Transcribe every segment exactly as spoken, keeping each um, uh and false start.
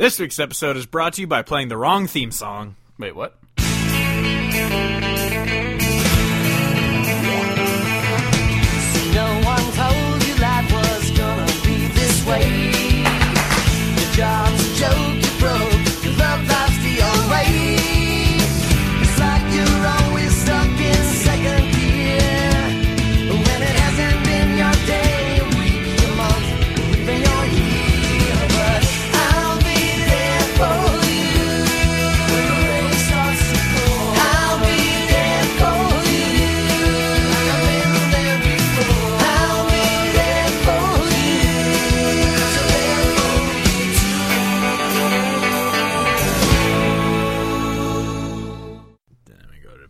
This week's episode is brought to you by playing the wrong theme song. Wait, what? No one told you life was gonna be this way. Your job's a joke, you broke, your love life's the old way. It's like you're always stuck in second gear, when it hasn't been your day, your week, your month, or even your year. But I'll be there for you when the rain starts to pour. I'll be there for you like I've been there before. I'll be there for you 'cause you're there for me Then we go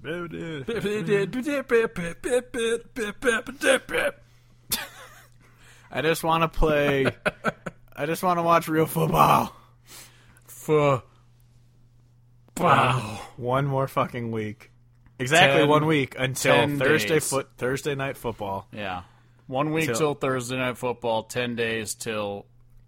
to... I just want to play... I just want to watch real football. For Wow. One more fucking week. Exactly Ten- one week until ten Thursday days. foot Thursday night football. yeah, one week Till- till Thursday night football. Ten days till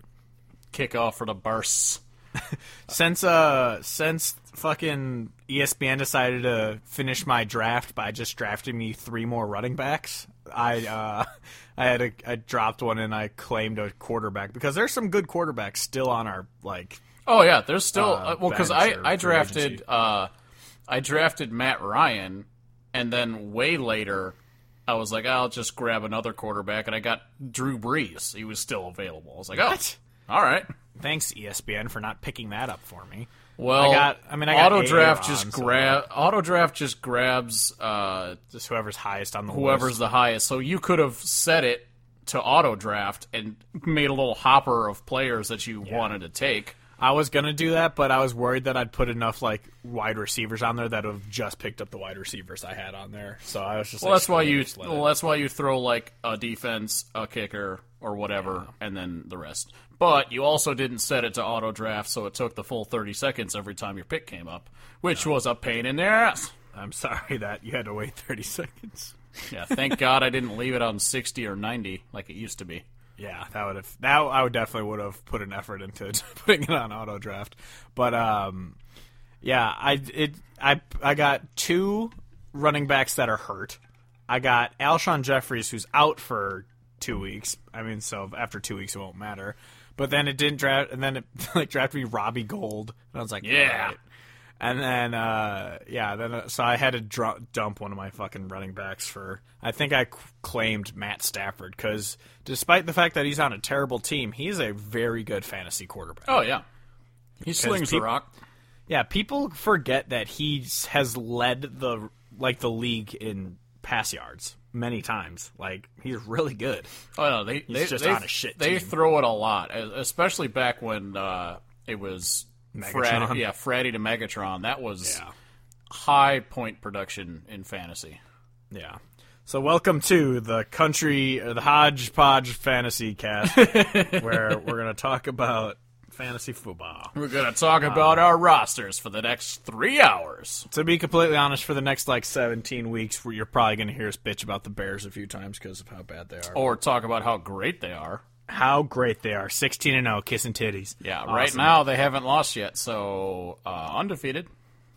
kickoff for the bursts. Since uh since fucking E S P N decided to finish my draft by just drafting me three more running backs, I uh I had a I dropped one and I claimed a quarterback because there's some good quarterbacks still on our like Oh yeah, there's still Uh, uh, well because I bench or I free drafted agency. uh I drafted Matt Ryan, and then way later I was like, I'll just grab another quarterback, and I got Drew Brees. He was still available. I was like, oh, What? all right. thanks E S P N for not picking that up for me. Well, I got- I mean, I got auto draft A A just on, so- grab auto draft just grabs uh, Just whoever's highest on the whoever's list. the highest. So you could have set it to auto draft and made a little hopper of players that you wanted to take. I was gonna do that, but I was worried that I'd put enough like wide receivers on there that would have just picked up the wide receivers I had on there. So I was just Well, like, that's why screw it, you. just let Well, it. that's why you throw like a defense, a kicker, or whatever, and then the rest. But you also didn't set it to auto draft, so it took the full thirty seconds every time your pick came up, which was a pain in the ass. I'm sorry that you had to wait thirty seconds. Yeah, thank God I didn't leave it on sixty or ninety like it used to be. Yeah, that would have. That I would definitely would have put an effort into putting it on auto draft. But um, yeah, I it I I got two running backs that are hurt. I got Alshon Jeffries, who's out for two weeks. I mean, so after two weeks, it won't matter. But then it didn't draft, and then it like drafted me Robbie Gold, and I was like, Yeah. all right. And then, uh, yeah, then uh, so I had to dr- dump one of my fucking running backs for. I think I c- claimed Matt Stafford because, despite the fact that he's on a terrible team, he's a very good fantasy quarterback. Oh yeah, he slings peop- the rock. Yeah, people forget that he has led the like the league in pass yards many times. Like he's really good. Oh no, they they just they, on a shit they team. throw it a lot, especially back when uh, it was Megatron. Freddy, yeah, Freddy to Megatron. That was Yeah. high point production in fantasy. Yeah. So welcome to the country, or the Hodgepodge Fantasy Cast, where we're gonna talk about fantasy football. We're gonna talk about our rosters for the next three hours. To be completely honest, for the next like seventeen weeks, where you're probably gonna hear us bitch about the Bears a few times because of how bad they are. Or talk about how great they are. How great they are, sixteen and zero, kissing titties. Yeah, Awesome. right now they haven't lost yet, so uh, undefeated.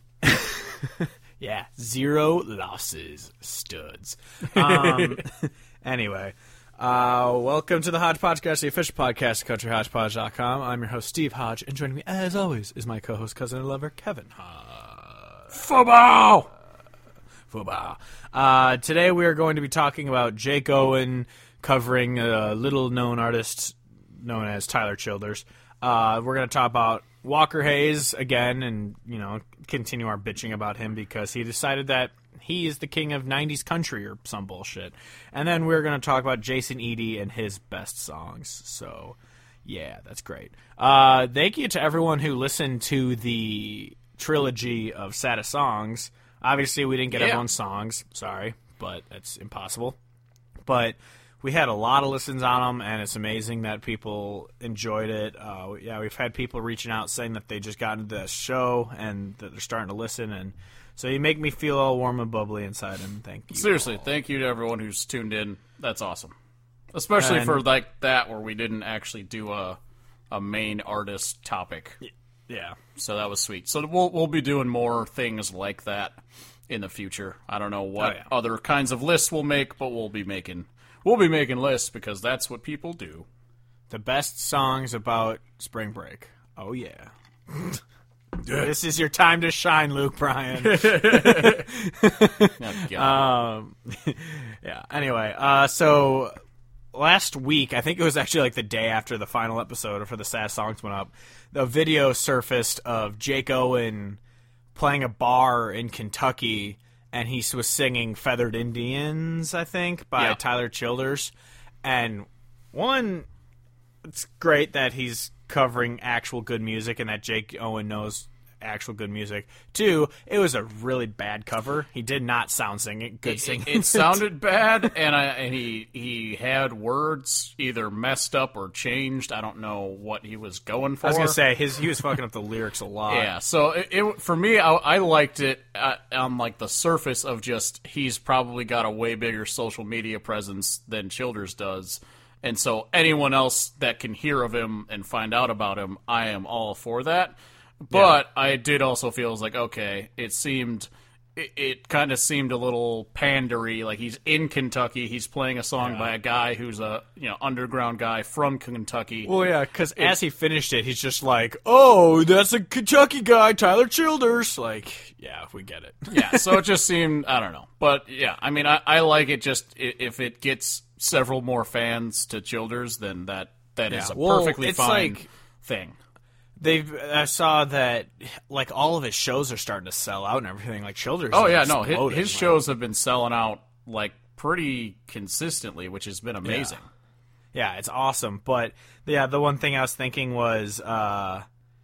Yeah, zero losses, studs. Um, anyway, uh, welcome to the Hodgepodge Cast, the official podcast of country hodgepodge dot com. I'm your host, Steve Hodge, and joining me, as always, is my co-host, cousin and lover, Kevin Hodge. Football! Football. Uh, today we are going to be talking about Jake Owen covering a little-known artist known as Tyler Childers. Uh, we're going to talk about Walker Hayes again and, you know, continue our bitching about him because he decided that he is the king of nineties country or some bullshit. And then we're going to talk about Jason Eady and his best songs. So, yeah, that's great. Uh, thank you to everyone who listened to the trilogy of saddest songs. Obviously, we didn't get Yeah. everyone's songs. Sorry, but that's impossible. But we had a lot of listens on them, and it's amazing that people enjoyed it. Uh, yeah, we've had people reaching out saying that they just got into the show and that they're starting to listen, and so you make me feel all warm and bubbly inside. And thank you. Seriously, all. thank you to everyone who's tuned in. That's awesome. Especially And- for like that where we didn't actually do a a main artist topic. Yeah. So that was sweet. So we'll we'll be doing more things like that in the future. I don't know what Oh, yeah. other kinds of lists we'll make, but we'll be making we'll be making lists because that's what people do. The best songs about spring break. Oh, yeah. This is your time to shine, Luke Bryan. Oh, God. um, yeah, anyway, uh, so last week, I think it was actually like the day after the final episode for the Sad Songs went up, the video surfaced of Jake Owen playing a bar in Kentucky, and he was singing Feathered Indians, I think, by Yeah. Tyler Childers. And one, it's great that he's covering actual good music and that Jake Owen knows actual good music. Two, it was a really bad cover. He did not sound singing good It, singing. it sounded bad, and I and he he had words either messed up or changed. I don't know what he was going for. I was gonna say his he was fucking up the lyrics a lot. Yeah, so it, it for me, I, I liked it uh, on like the surface of just he's probably got a way bigger social media presence than Childers does, and so anyone else that can hear of him and find out about him, I am all for that. But yeah. I did also feel like okay, it seemed. It, it kind of seemed a little pandery, like he's in Kentucky, he's playing a song Yeah. by a guy who's a you know underground guy from Kentucky. Well, yeah, because as he finished it, he's just like, "Oh, that's a Kentucky guy, Tyler Childers." Like, yeah, we get it. Yeah, so it just seemed, I don't know. But, yeah, I mean, I, I like it just, i- if it gets several more fans to Childers, then that, that is Yeah, a well, perfectly it's fine like- thing. They've I saw that like all of his shows are starting to sell out and everything. Like Childers. Oh, is yeah, no, his, exploding, his like- shows have been selling out, like, pretty consistently, which has been amazing. Yeah, it's awesome. But yeah, the one thing I was thinking was, uh,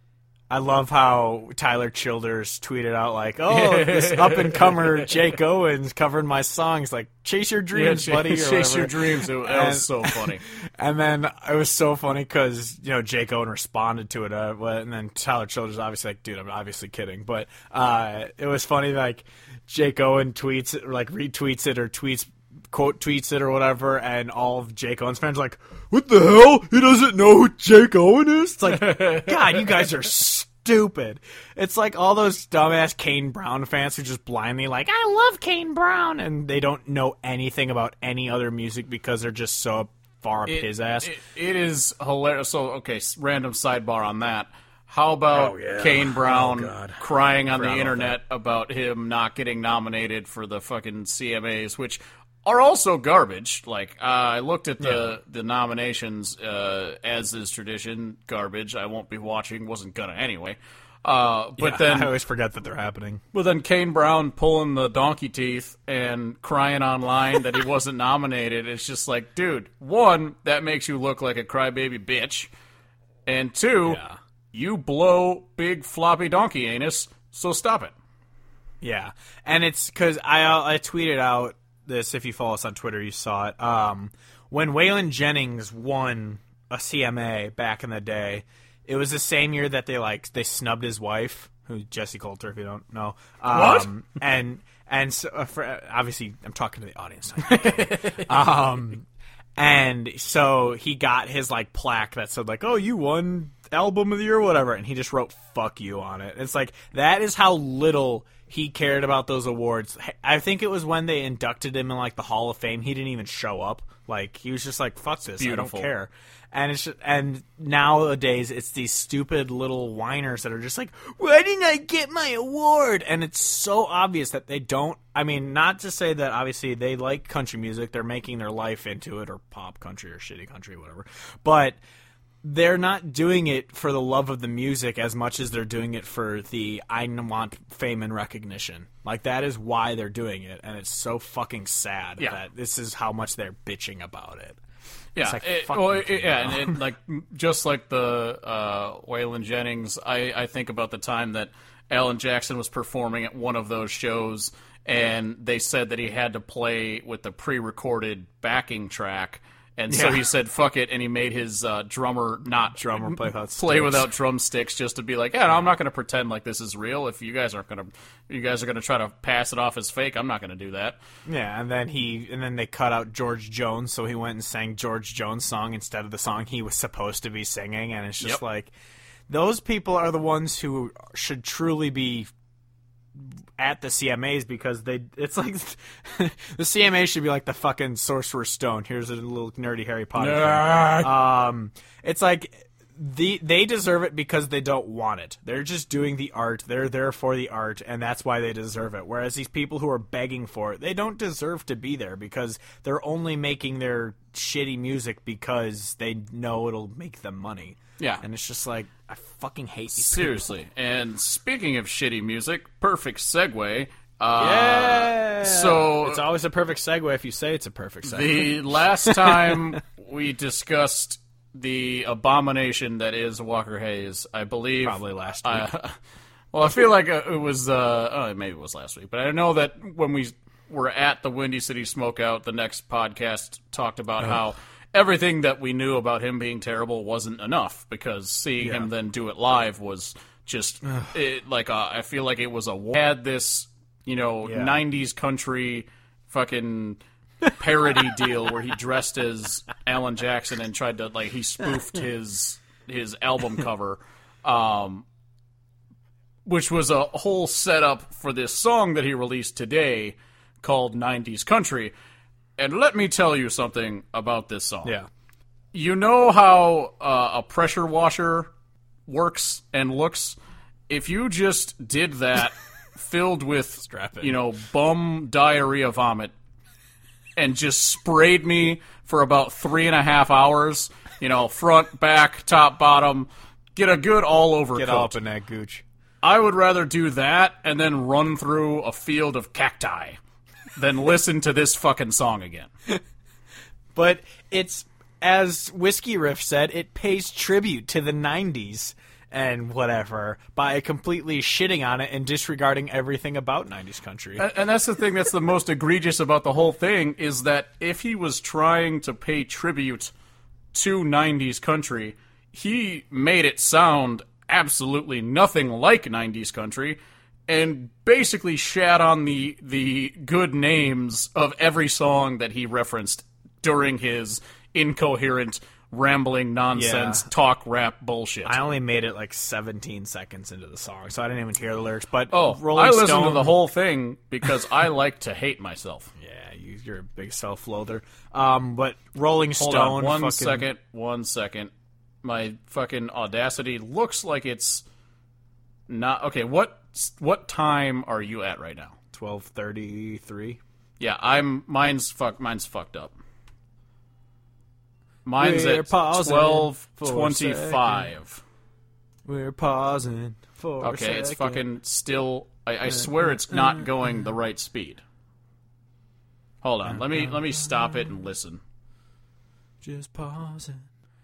I love how Tyler Childers tweeted out like, "Oh, this up and comer Jake Owens covering my songs, like chase your dreams, Yeah, buddy." Or chase your whatever. dreams. It, that And- was so funny. And then it was so funny because, you know, Jake Owen responded to it, uh, but- and then Tyler Childers obviously like, dude, I'm obviously kidding. But uh, it was funny, like, Jake Owen tweets it, or, like, retweets it or tweets, quote tweets it or whatever, and all of Jake Owen's fans are like, what the hell? He doesn't know who Jake Owen is? It's like, God, you guys are stupid. It's like all those dumbass Kane Brown fans who just blindly like, I love Kane Brown, and they don't know anything about any other music because they're just so far up It- his ass. It, it is hilarious. So, okay, s- random sidebar on that. How about Oh, yeah. Kane Brown Oh, God. crying on Forgot the about internet about him not getting nominated for the fucking C M As, which are also garbage. Like, uh, I looked at the, the nominations, uh, as is tradition, garbage. I won't be watching, wasn't gonna anyway. Uh, but Yeah, then I always forget that they're happening. But then Kane Brown pulling the donkey teeth and crying online that he wasn't nominated. It's just like, dude, one, that makes you look like a crybaby bitch. And two, Yeah. you blow big floppy donkey anus, so stop it. Yeah, and it's because I uh, I tweeted out this. If you follow us on Twitter, you saw it. Um, when Waylon Jennings won a C M A back in the day, it was the same year that they like they snubbed his wife, who's Jessie Coulter, if you don't know. Um, What? And and so, uh, for, obviously, I'm talking to the audience. um, and so he got his like plaque that said like, "Oh, you won album of the year," or whatever, and he just wrote "fuck you" on it. It's like that is how little he cared about those awards. I think it was when they inducted him in like the Hall of Fame. He didn't even show up. Like he was just like, "Fuck this, Beautiful. I don't care." And it's just, and nowadays it's these stupid little whiners that are just like, "Why didn't I get my award?" And it's so obvious that they don't. I mean, not to say that obviously they like country music, they're making their life into it, or pop country or shitty country, whatever. But they're not doing it for the love of the music as much as they're doing it for the I want fame and recognition. Like that is why they're doing it, and it's so fucking sad Yeah. that this is how much they're bitching about it. Yeah, It's like, it- fuck well, you, it- Kane yeah, Brown. and it, like just like the uh, Waylon Jennings, I, I think about the time that Alan Jackson was performing at one of those shows, and they said that he had to play with the pre-recorded backing track, And so Yeah. he said, fuck it, and he made his uh, drummer not Drummer play without play sticks. without drumsticks, just to be like, yeah, no, I'm not going to pretend like this is real. If you guys aren't going to, you guys are going to try to pass it off as fake, I'm not going to do that. Yeah, and then he and then they cut out George Jones, so he went and sang George Jones' song instead of the song he was supposed to be singing, and it's just Yep. like those people are the ones who should truly be at the C M As, because they it's like the C M A should be like the fucking Sorcerer's Stone. Here's a little nerdy Harry Potter thing. Um, it's like the they deserve it because they don't want it. They're just doing the art. They're there for the art, and that's why they deserve it. Whereas these people who are begging for it, they don't deserve to be there because they're only making their shitty music because they know it'll make them money. Yeah. And it's just like, I fucking hate these Seriously. And speaking of shitty music, perfect segue. Uh, Yeah. So it's always a perfect segue if you say it's a perfect segue. the last time we discussed the abomination that is Walker Hayes, I believe. Probably last week. Uh, well, I feel like it was, uh, oh, maybe it was last week, but I know that when we were at the Windy City Smokeout, the next podcast talked about how everything that we knew about him being terrible wasn't enough, because seeing him then do it live was just it, like a, I feel like it was a had this you know Yeah. nineties country fucking parody deal where he dressed as Alan Jackson and tried to like he spoofed his his album cover, um, which was a whole setup for this song that he released today called nineties Country. And let me tell you something about this song. Yeah. You know how uh, a pressure washer works and looks? If you just did that filled with, Strap in. you know, bum diarrhea vomit and just sprayed me for about three and a half hours, you know, front, back, top, bottom, get a good all-over Get coat. all up in that gooch. I would rather do that and then run through a field of cacti than listen to this fucking song again. But it's, as Whiskey Riff said, it pays tribute to the nineties and whatever by completely shitting on it and disregarding everything about nineties country. And and that's the thing that's the most egregious about the whole thing, is that if he was trying to pay tribute to nineties country, he made it sound absolutely nothing like nineties country, and basically shat on the the good names of every song that he referenced during his incoherent, rambling nonsense Yeah. talk rap bullshit. I only made it like seventeen seconds into the song, so I didn't even hear the lyrics. But oh, Rolling I listened Stone, to the whole thing because I like to hate myself. Yeah, you, you're a big self-loather. Um, but Rolling Hold Stone, on, one fucking, second, one second. My fucking Audacity looks like it's not okay. What what time are you at right now? twelve thirty-three. Yeah, I'm. Mine's fuck. Mine's fucked up. Mine's We're at pausing twelve for a twenty-five. We're pausing for a Okay, it's second. fucking still. I, I swear it's not going the right speed. Hold on. Let me let me stop it and listen. Just pausing.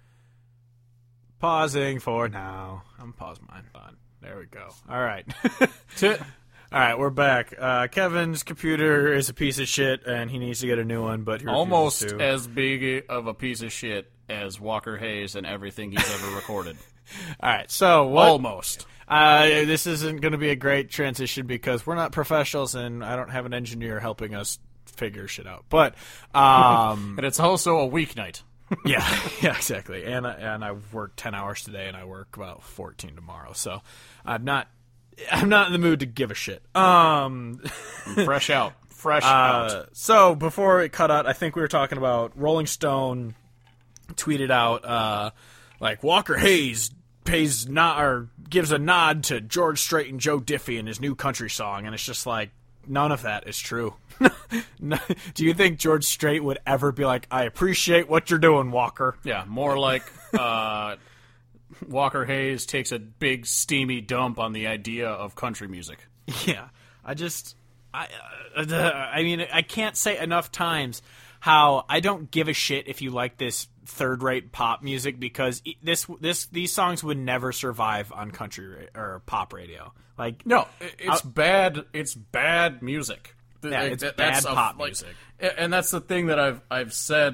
Pausing for now. I'm pausing mine. On. There we go. All right. All right, we're back. Uh, Kevin's computer is a piece of shit, and he needs to get a new one, but he refuses Almost to. as big of a piece of shit as Walker Hayes and everything he's ever recorded. All right, so what? Almost. Uh, this isn't going to be a great transition because we're not professionals, and I don't have an engineer helping us figure shit out. But um, And it's also a weeknight. yeah, yeah, exactly. And I, and I worked ten hours today, and I work about fourteen tomorrow. So I'm not I'm not in the mood to give a shit. Um, Fresh out. Fresh uh, out. so before it cut out, I think we were talking about Rolling Stone tweeted out uh, like Walker Hayes pays not or gives a nod to George Strait and Joe Diffie in his new country song, and it's just like none of that is true. No, do you think George Strait would ever be like, I appreciate what you're doing, Walker? Yeah, more like uh, Walker Hayes takes a big steamy dump on the idea of country music. Yeah, I just, I, uh, I mean, I can't say enough times how I don't give a shit if you like this third-rate pop music because this, this, these songs would never survive on country ra- or pop radio. Like, No, it- it's bad. It's bad music. Th- Yeah, like, it's that- bad that's a- pop like- music. a- and that's the thing that I've I've said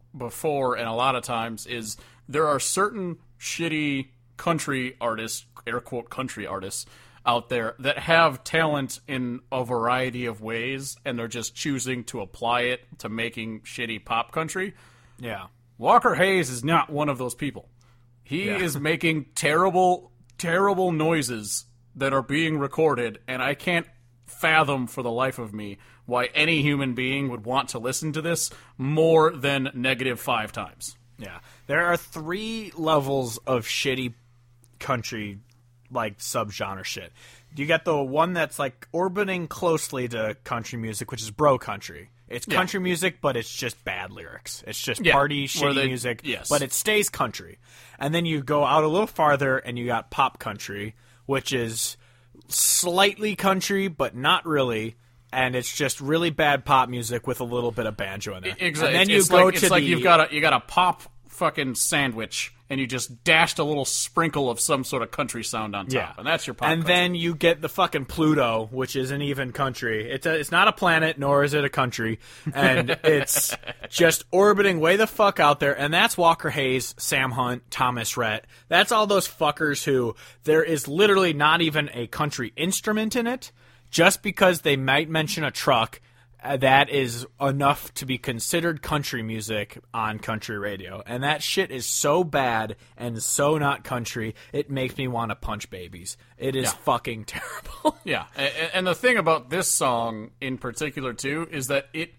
before and a lot of times is there are certain shitty country artists, air quote country artists, out there that have talent in a variety of ways, and they're just choosing to apply it to making shitty pop country. Yeah. Walker Hayes is not one of those people. He Yeah. is making terrible, terrible noises that are being recorded, and I can't fathom for the life of me why any human being would want to listen to this more than negative five times. Yeah. There are three levels of shitty country, like, subgenre shit. You get the one that's, like, orbiting closely to country music, which is bro country. It's country music, but it's just bad lyrics. It's just Yeah, party, where shitty they- music, yes. but it stays country. And then you go out a little farther, and you got pop country, which is slightly country, but not really. And it's just really bad pop music with a little bit of banjo in it. Exactly. And then you it's go like, to it's like the, you've got a you got a pop fucking sandwich, and you just dashed a little sprinkle of some sort of country sound on top, Yeah. and that's your pop. And country. then you get the fucking Pluto, which isn't even country. It's a, it's not a planet, nor is it a country, and it's just orbiting way the fuck out there. And that's Walker Hayes, Sam Hunt, Thomas Rhett. That's all those fuckers who there is literally not even a country instrument in it. Just because they might mention a truck, uh, that is enough to be considered country music on country radio. And that shit is so bad and so not country, it makes me want to punch babies. It is Yeah. fucking terrible. Yeah, and, and the thing about this song in particular too is that it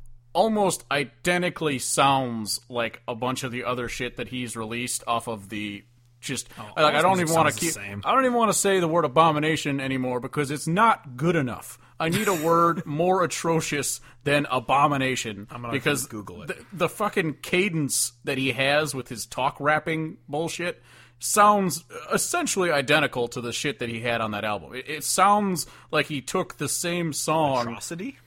almost identically sounds like a bunch of the other shit that he's released off of the. Just all like I his don't music even want to sounds the keep. same. I don't even want to say the word abomination anymore because it's not good enough. I need a word more atrocious than abomination. I'm gonna because Google it. The, the fucking cadence that he has with his talk rapping bullshit sounds essentially identical to the shit that he had on that album. It, it sounds like he took the same song. Monstrosity?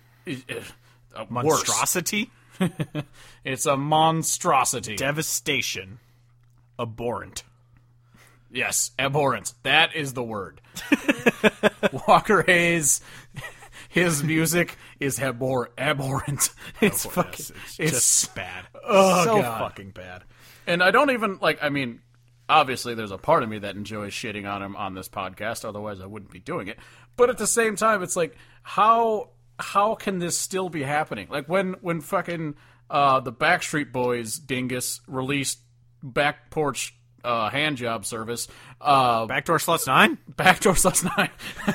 Uh, worse. Monstrosity? It's a monstrosity. Devastation. Abhorrent. Yes, abhorrent. That is the word. Walker Hayes, his music is abhor- abhorrent. It's fucking. Yes, it's, it's just bad. Oh, so God. fucking bad. And I don't even like. I mean, obviously, there's a part of me that enjoys shitting on him on this podcast. Otherwise, I wouldn't be doing it. But at the same time, it's like how how can this still be happening? Like when when fucking uh, the Backstreet Boys dingus released Back Porch uh, Hand Job Service. Uh, Backdoor Sluts nine? Backdoor Sluts nine.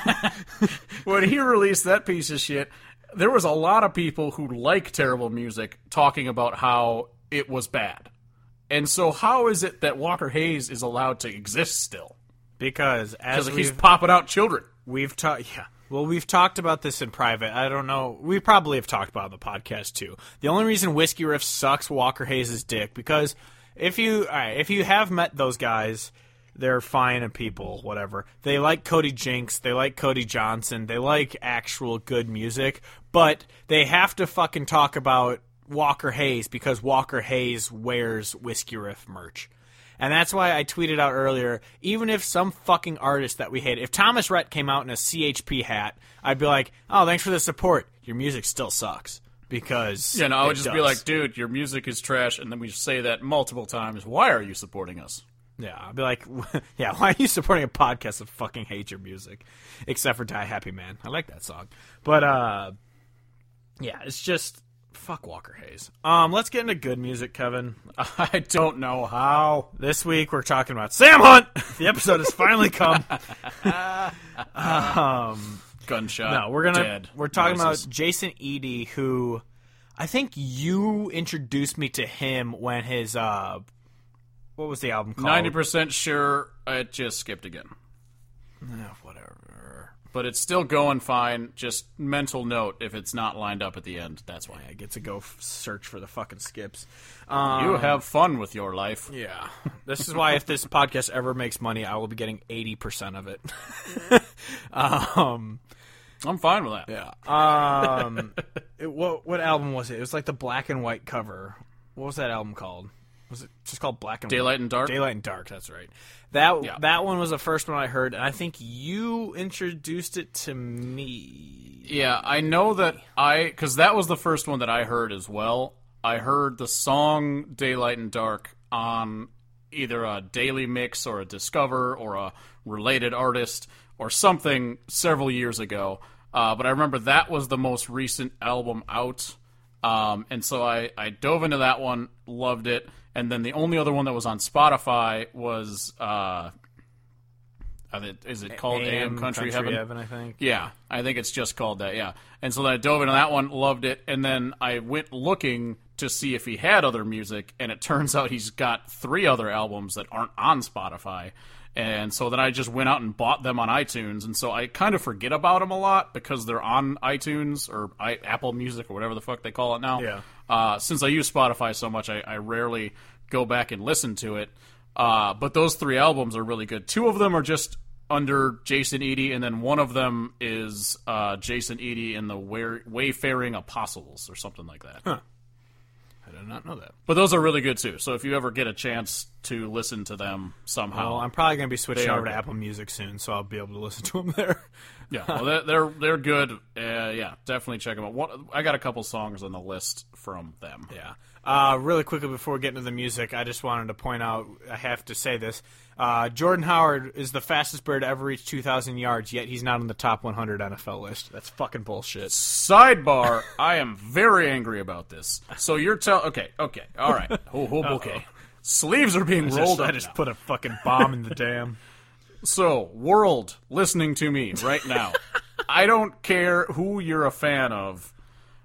When he released that piece of shit, there was a lot of people who like terrible music talking about how it was bad. And so how is it that Walker Hayes is allowed to exist still? Because as Because he's we've, popping out children. we've talked, yeah. Well, we've talked about this in private. I don't know. We probably have talked about it on the podcast too. The only reason Whiskey Riff sucks Walker Hayes' dick because if you, all right, if you have met those guys, they're fine and people, whatever. They like Cody Jinks. They like Cody Johnson. They like actual good music, but they have to fucking talk about Walker Hayes because Walker Hayes wears Whiskey Riff merch. And that's why I tweeted out earlier, even if some fucking artist that we hate, if Thomas Rhett came out in a C H P hat, I'd be like, oh, thanks for the support. Your music still sucks. Because You know, I would it just be does. like, dude, your music is trash. And then we say that multiple times. Why are you supporting us? Yeah, I'd be like, yeah, why are you supporting a podcast that fucking hates your music? Except for Die Happy Man. I like that song. But, uh, yeah, it's just, fuck Walker Hayes. Um, let's get into good music, Kevin. I don't know how. This week we're talking about Sam Hunt. The episode has finally come. um, Gunshot. no, we're gonna dead we're talking noises. about Jason Eady, who I think you introduced me to him when his uh, what was the album called? ninety percent sure it just skipped again. Eh, whatever. But it's still going fine. Just mental note, if it's not lined up at the end, that's why. I get to go f- search for the fucking skips. Um, You have fun with your life. Yeah. This is why if this podcast ever makes money, I will be getting eighty percent of it. um, I'm fine with that. yeah. Um, it, what what album was it? It was like the black and white cover. What was that album called? Was it just called Black and Daylight White? and Dark? Daylight and Dark, that's right. That Yeah. that one was the first one I heard, and I think you introduced it to me. Yeah, I know that I... Because that was the first one that I heard as well. I heard the song Daylight and Dark on either a Daily Mix or a Discover or a related artist or something several years ago. Uh, but I remember that was the most recent album out. Um, and so I, I dove into that one, loved it. And then the only other one that was on Spotify was, uh, is it called A M Country, Country Heaven? Heaven, I think. Yeah, I think it's just called that, yeah. And so then I dove into that one, loved it, and then I went looking to see if he had other music, and it turns out he's got three other albums that aren't on Spotify. And so then I just went out and bought them on iTunes, and so I kind of forget about them a lot because they're on iTunes or I, Apple Music or whatever the fuck they call it now. Yeah. Uh, since I use Spotify so much, I, I rarely go back and listen to it. Uh, but those three albums are really good. Two of them are just under Jason Eady, and then one of them is uh, Jason Eady and the Wayfaring Apostles or something like that. Huh. I did not know that. But those are really good too. So if you ever get a chance to listen to them somehow, Well, I'm probably going to be switching They are over to good. Apple Music soon, so I'll be able to listen to them there. yeah, well, they're they're, they're good. Uh, yeah, definitely check them out. One, I got a couple songs on the list from them. Yeah. Uh, really quickly before we get into the music, I just wanted to point out, I have to say this. Uh, Jordan Howard is the fastest player to ever reach two thousand yards, yet he's not on the top one hundred N F L list. That's fucking bullshit. Sidebar: I am very angry about this. So you're tell okay, okay, all right, oh, oh, okay. Sleeves are being I rolled just, up. I just now. put a fucking bomb in the dam. So, world listening to me right now, I don't care who you're a fan of,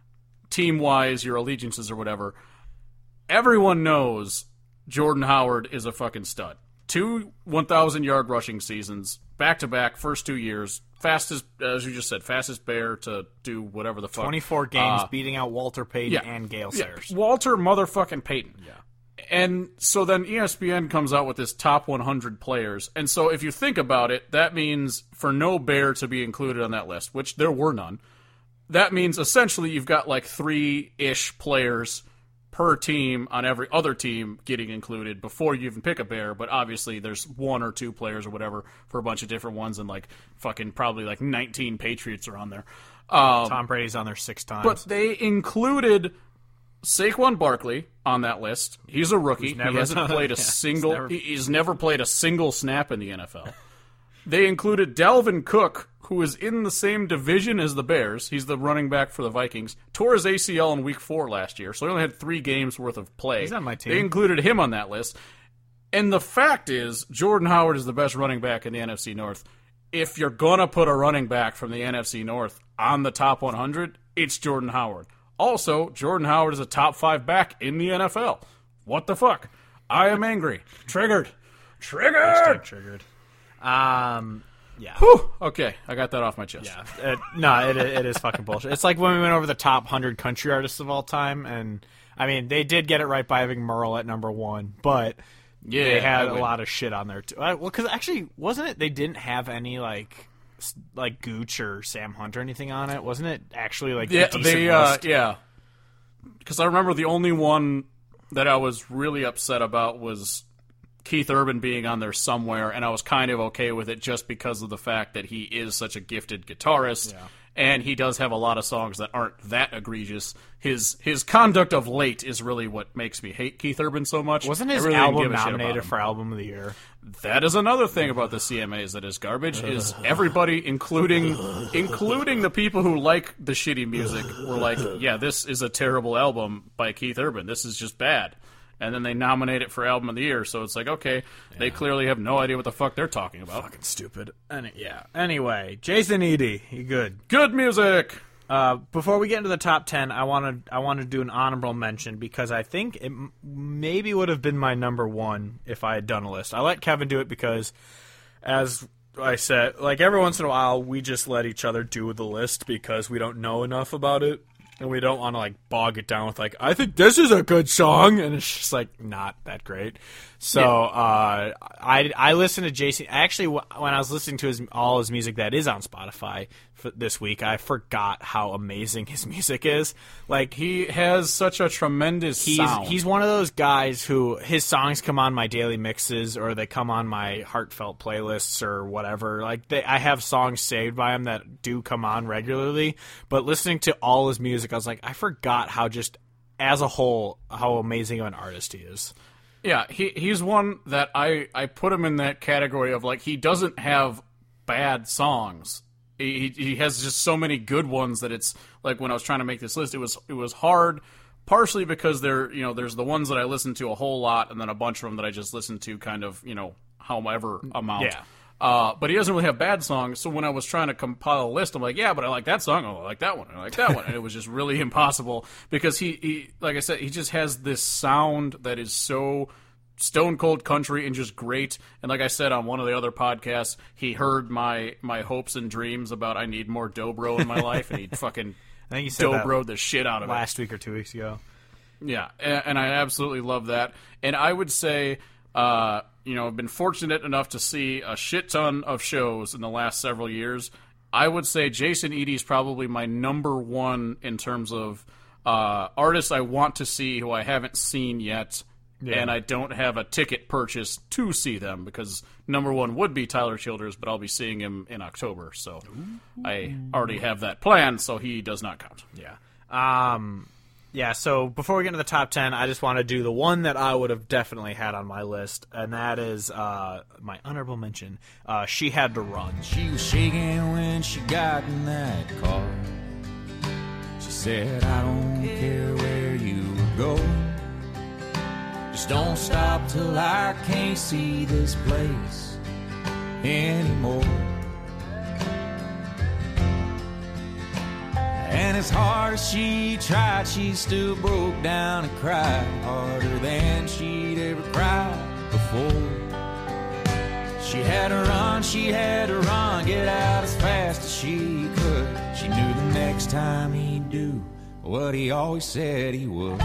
team-wise, your allegiances or whatever. Everyone knows Jordan Howard is a fucking stud. Two one thousand yard rushing seasons, back-to-back, first two years. Fastest, as you just said, fastest bear to do whatever the fuck. twenty-four games, Uh, beating out Walter Payton yeah, and Gale yeah, Sayers. Walter motherfucking Payton. Yeah. And so then E S P N comes out with this top one hundred players. And so if you think about it, that means for no bear to be included on that list, which there were none, that means essentially you've got like three-ish players per team on every other team getting included before you even pick a bear. But obviously there's one or two players or whatever for a bunch of different ones, and like fucking probably like nineteen Patriots are on there. Um, Tom Brady's on there six times. but they included Saquon Barkley on that list. He's a rookie. never- he hasn't played a yeah, he's single. never- he- He's never played a single snap in the N F L. They included Dalvin Cook, who is in the same division as the Bears. He's the running back for the Vikings. Tore his A C L in Week Four last year, so he only had three games worth of play. He's on my team. They included him on that list. And the fact is, Jordan Howard is the best running back in the N F C North. If you're gonna put a running back from the N F C North on the top one hundred, it's Jordan Howard. Also, Jordan Howard is a top five back in the N F L. What the fuck? I am angry. Triggered. Triggered. Hashtag triggered. Um, yeah. Whew. Okay, I got that off my chest. Yeah. It, no, it, it is fucking bullshit. It's like when we went over the top one hundred country artists of all time, and, I mean, they did get it right by having Merle at number one, but Yeah, they had I a would- lot of shit on there, too. Uh, well, because actually, wasn't it, they didn't have any, like, s- like Gooch or Sam Hunt or anything on it? Wasn't it actually, like, Yeah, a decent they, uh, list? yeah. Because I remember the only one that I was really upset about was Keith Urban being on there somewhere, and I was kind of okay with it just because of the fact that he is such a gifted guitarist, Yeah. and he does have a lot of songs that aren't that egregious. His his conduct of late is really what makes me hate Keith Urban so much. Wasn't I his really didn't album give a shit about nominated him. for Album of the Year? That is another thing about the C M As that is garbage. Is everybody, including including the people who like the shitty music, were like, "Yeah, this is a terrible album by Keith Urban. This is just bad." And then they nominate it for Album of the Year. So it's like, okay, they clearly have no idea what the fuck they're talking about. Fucking stupid. Any, yeah. Anyway, Jason Eady, he good. Good music. Uh, before we get into the top ten, I want to I want to do an honorable mention because I think it m- maybe would have been my number one if I had done a list. I let Kevin do it because, as I said, like every once in a while, we just let each other do the list because we don't know enough about it. And we don't want to, like, bog it down with, like, I think this is a good song. And it's just, like, not that great. So, uh, I, I listened to Jason. Actually, when I was listening to his all his music that is on Spotify for this week, I forgot how amazing his music is. Like, He has such a tremendous He's sound. he's one of those guys who his songs come on my daily mixes or they come on my heartfelt playlists or whatever. Like they, I have songs saved by him that do come on regularly. But listening to all his music, I was like, I forgot how just as a whole, how amazing of an artist he is. Yeah, he he's one that I, I put him in that category of, like, he doesn't have bad songs. He he has just so many good ones that it's, like, when I was trying to make this list, it was it was hard, partially because there, you know, there's the ones that I listen to a whole lot, and then a bunch of them that I just listen to kind of, you know, however amount. Yeah. Uh, but he doesn't really have bad songs, so when I was trying to compile a list, I'm like, yeah, but I like that song, oh, I like that one, I like that one, and it was just really impossible, because he, he, like I said, he just has this sound that is so stone cold country and just great, and like I said on one of the other podcasts, he heard my, my hopes and dreams about I need more dobro in my life, and he fucking I think you said that dobroed the shit out of it. last week or two weeks ago. Yeah, and, and I absolutely love that, and I would say... Uh, you know, I've been fortunate enough to see a shit ton of shows in the last several years. I would say Jason Eady is probably my number one in terms of uh, artists I want to see who I haven't seen yet, yeah. and I don't have a ticket purchased to see them, because number one would be Tyler Childers, but I'll be seeing him in October, so Ooh. I already have that planned, so he does not count. Yeah. Um... Yeah, so before we get into the top ten, I just want to do the one that I would have definitely had on my list, and that is uh, my honorable mention. Uh, She Had to Run. She was shaking when she got in that car. She said, I don't care where you go. Just don't stop till I can't see this place anymore. And as hard as she tried, she still broke down and cried harder than she'd ever cried before. She had to run, she had to run, get out as fast as she could. She knew the next time he'd do what he always said he would.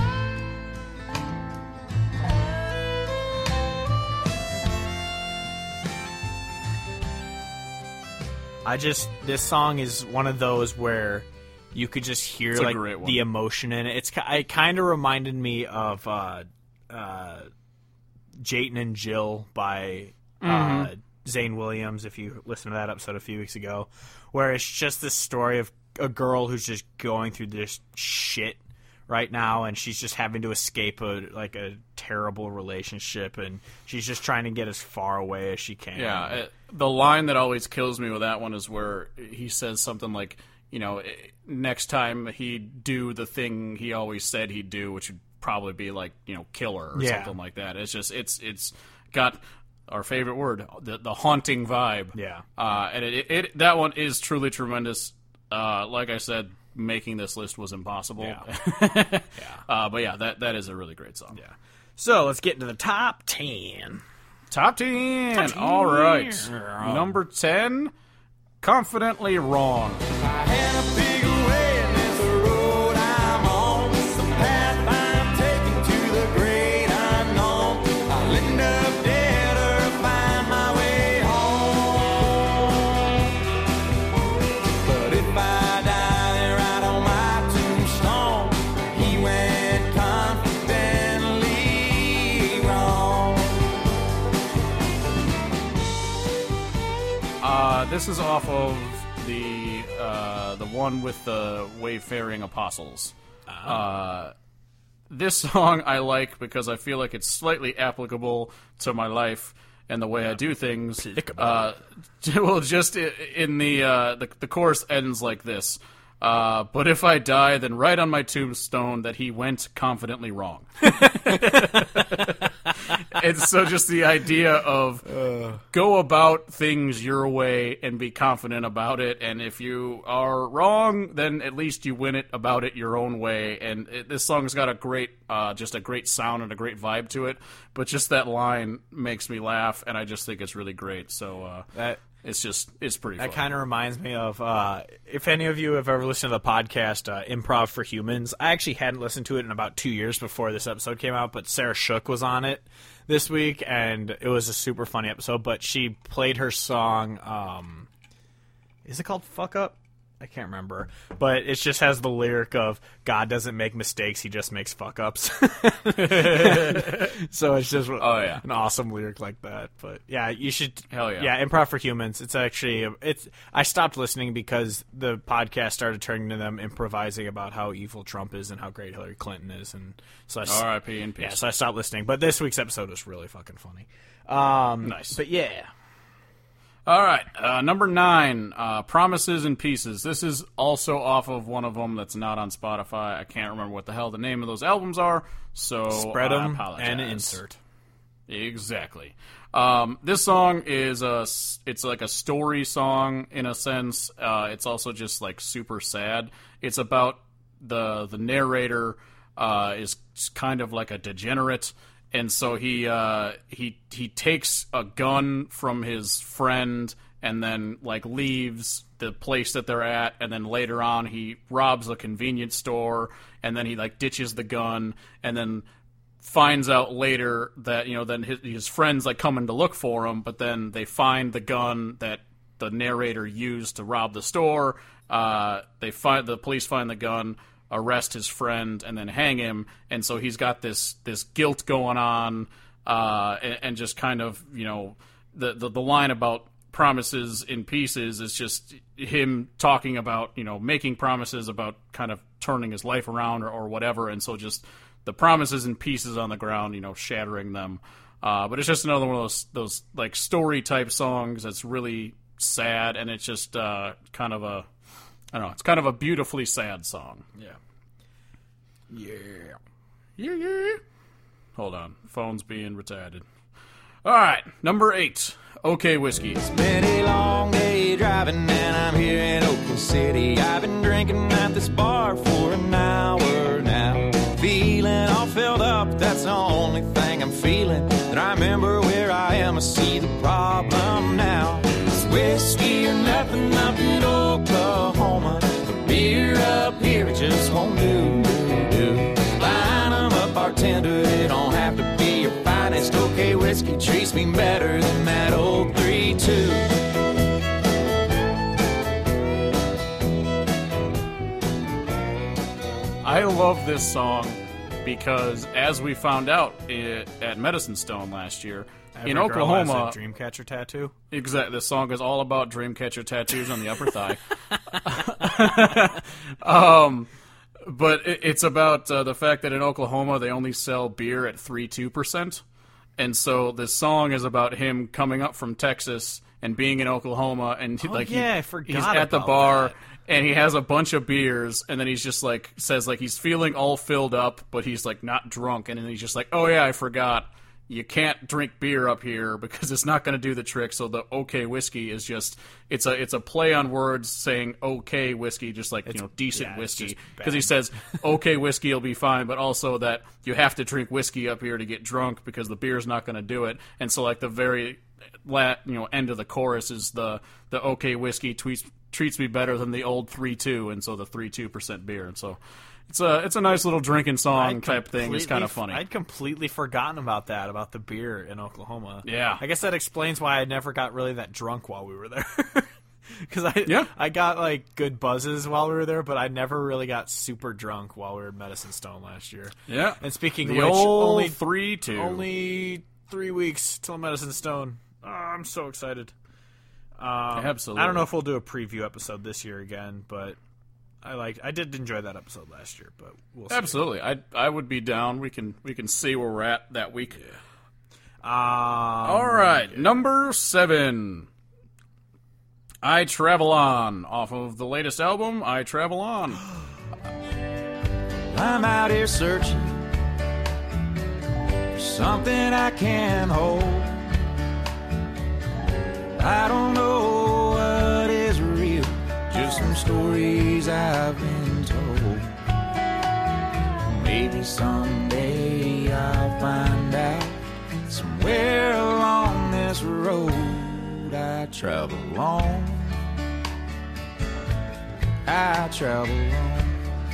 I just, this song is one of those where you could just hear like the emotion in it. It's it kind of reminded me of uh, uh, Jayton and Jill by uh, mm-hmm. Zane Williams, if you listened to that episode a few weeks ago, where it's just this story of a girl who's just going through this shit right now, and she's just having to escape a like a terrible relationship, and she's just trying to get as far away as she can. Yeah, it, the line that always kills me with that one is where he says something like, you know, next time he'd do the thing he always said he'd do, which would probably be like, you know, kill her or yeah. something like that. It's just, it's it's got our favorite word, the, the haunting vibe. Yeah. Uh, and it, it, it that one is truly tremendous. Uh, like I said, making this list was impossible. Yeah. yeah. Uh, but yeah, that that is a really great song. Yeah. So let's get into the top ten. Top ten. Top ten. All right. Oh. Number ten. Confidently Wrong. I had a big away and there's a road I'm on. The path I'm taking to the great unknown. I'll end up dead or find my way home. But if I die, then right on my tombstone, he went confidently wrong. Uh, this is off of the uh, the one with the wayfaring apostles. Uh, this song I like because I feel like it's slightly applicable to my life and the way I do things. Uh, well, just in the, uh, the the chorus ends like this. Uh, but if I die, then write on my tombstone that he went confidently wrong. And so just the idea of uh, go about things your way and be confident about it. And if you are wrong, then at least you win it about it your own way. And it, this song's got a great, uh, just a great sound and a great vibe to it. But just that line makes me laugh, and I just think it's really great. So uh, that. It's just, it's pretty fun. That kind of reminds me of, uh, if any of you have ever listened to the podcast, uh, Improv for Humans. I actually hadn't listened to it in about two years before this episode came out, but Sarah Shook was on it this week, and it was a super funny episode, but she played her song, um, is it called Fuck Up? I can't remember, but it just has the lyric of God doesn't make mistakes, he just makes fuck ups. So it's just Oh, yeah. an awesome lyric like that. But yeah, you should. Hell yeah. Yeah, Improv for Humans. It's actually it's. I stopped listening because the podcast started turning to them improvising about how evil Trump is and how great Hillary Clinton is, and so I, R I P in peace. yeah, so I stopped listening. But this week's episode was really fucking funny. Um, Nice. But yeah. All right, uh, number nine, uh, Promises and Pieces. This is also off of one of them that's not on Spotify. I can't remember what the hell the name of those albums are, so Spread I them apologize. and insert. Exactly. Um, this song is a, it's like a story song in a sense. Uh, it's also just like super sad. It's about the the narrator uh, is kind of like a degenerate. And so he uh, he he takes a gun from his friend and then like leaves the place that they're at, and then later on he robs a convenience store, and then he like ditches the gun, and then finds out later that you know then his, his friends like coming to look for him, but then they find the gun that the narrator used to rob the store. Uh, they find the police find the gun, arrest his friend, and then hang him. And so he's got this this guilt going on, uh, and, and just kind of, you know, the, the the line about promises in pieces is just him talking about, you know, making promises about kind of turning his life around or, or whatever. And so just the promises in pieces on the ground, you know, shattering them. Uh, but it's just another one of those those like story type songs that's really sad, and it's just uh, kind of a I don't know. It's kind of a beautifully sad song. Yeah. Yeah. Yeah, yeah. Hold on. Phone's being retarded. All right. Number eight. OK Whiskey. Been a long day driving and I'm here in Oakland City. I've been drinking at this bar for an hour now. Feeling all filled up, that's the only thing I'm feeling. Then I remember where I am, I see the problem now. It's whiskey or nothing up in Oklahoma. But beer up here, it just won't do, do, do. Line 'em up, bartender, it don't have to be your finest. OK Whiskey treats me better than that old three two. I love this song because, as we found out i at Medicine Stone last year, Every in girl Oklahoma, has a Dreamcatcher tattoo. exactly, this song is all about Dreamcatcher tattoos on the upper thigh. um, but it, it's about uh, the fact that in Oklahoma they only sell beer at three two percent, and so this song is about him coming up from Texas and being in Oklahoma, and he, Oh, like yeah, he, I forgot he's at the about bar. that. And he has a bunch of beers, and then he's just like, says like he's feeling all filled up, but he's like not drunk. And then he's just like, oh yeah, I forgot. You can't drink beer up here because it's not going to do the trick. So the OK Whiskey is just, it's a it's a play on words saying OK Whiskey, just like, you know, decent yeah, it's whiskey. just Because he bad. says OK Whiskey will be fine, but also that you have to drink whiskey up here to get drunk because the beer's not going to do it. And so like the very, la you know, end of the chorus is the, the OK Whiskey tweets, treats me better than the old three two, and so the three two percent beer, and so it's a it's a nice little drinking song I'd type thing. It's completely- kind of funny. I'd completely forgotten about that, about the beer in Oklahoma. Yeah. I guess that explains why I never got really that drunk while we were there. Because I Yeah. I got like good buzzes while we were there, but I never really got super drunk while we were in Medicine Stone last year. Yeah, And speaking the of which, old only three two. only three weeks till Medicine Stone. Oh, I'm so excited. Um, Absolutely. I don't know if we'll do a preview episode this year again, but I like I did enjoy that episode last year, but we'll see. Absolutely, I I would be down. We can we can see where we're at that week. Um, All right, number seven. I Travel On, off of the latest album, I Travel On. I'm out here searching for something I can hold. I don't know what is real, just some stories I've been told. Maybe someday I'll find out somewhere along this road I travel on. I travel on.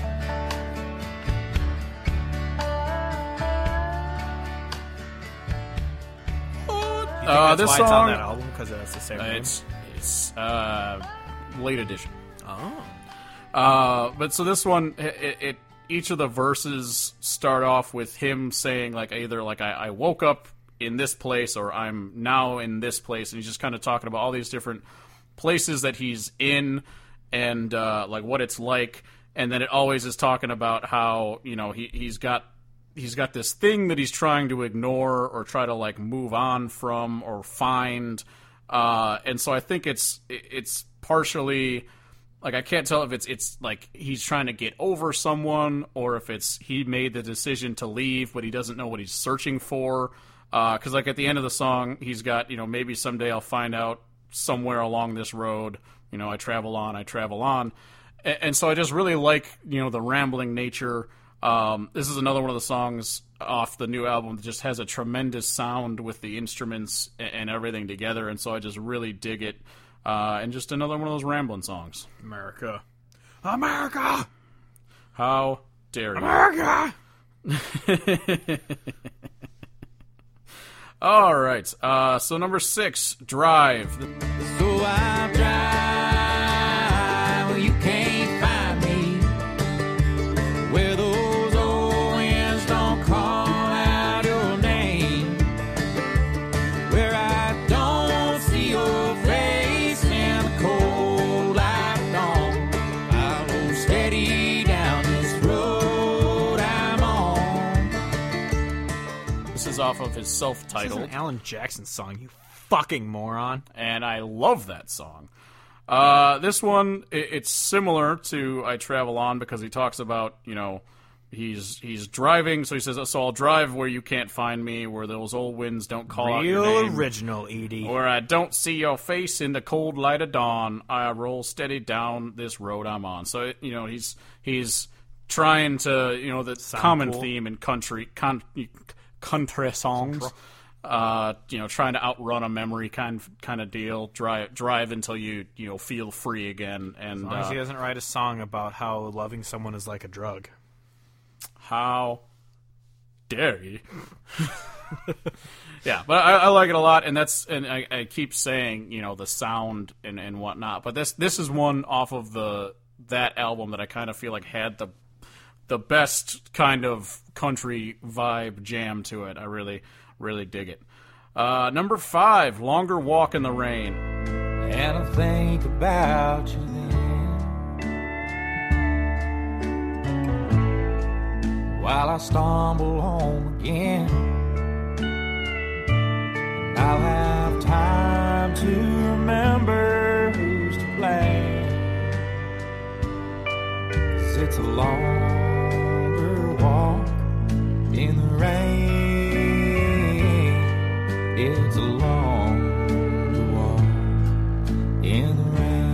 You think Uh, that's this why it's on song- that album because that's the same Uh, name? it's it's uh, late edition. Oh, Uh, but so this one, it, it each of the verses start off with him saying like either like I, I woke up in this place or I'm now in this place, and he's just kind of talking about all these different places that he's in and uh, like what it's like. And then it always is talking about how, you know, he he's got he's got this thing that he's trying to ignore or try to like move on from or find. Uh, and so I think it's it's partially like I can't tell if it's it's like he's trying to get over someone or if it's he made the decision to leave but he doesn't know what he's searching for. Because uh, like at the end of the song, he's got, you know, maybe someday I'll find out somewhere along this road. You know, I travel on, I travel on. And, and so I just really like, you know, the rambling nature. Um, this is another one of the songs off the new album that just has a tremendous sound with the instruments and, and everything together. And so I just really dig it. Uh, and just another one of those rambling songs. America. America! How dare you. America! All right. Uh, so number six, Drive. So I drive where you can't find me, where those old winds don't call out your name, where I don't see your face in the cold light dawn. I'll go steady down this road I'm on. This is off of his This is self-titled. an Alan Jackson song, you fucking moron. And I love that song. Uh, this one, it, it's similar to I Travel On because he talks about, you know, he's he's driving, so he says, so I'll drive where you can't find me, where those old winds don't call out your Real name. original, Edie. Where I don't see your face in the cold light of dawn, I roll steady down this road I'm on. So, you know, he's he's trying to, you know, the Sound common cool. theme in country con, country songs. Uh, you know, trying to outrun a memory kind kind of deal. Drive drive until you you know feel free again. And As long as uh, he doesn't write a song about how loving someone is like a drug. how dare you? Yeah, but I, I like it a lot, and that's and I, I keep saying you know the sound and, and whatnot. But this this is one off of the that album that I kind of feel like had the the best kind of country vibe jam to it. I really. Really dig it. Uh, number five, Longer Walk in the Rain. And I think about you then, while I stumble home again, and I'll have time to remember who's to blame, 'cause it's a longer walk in the rain. It's a long walk in the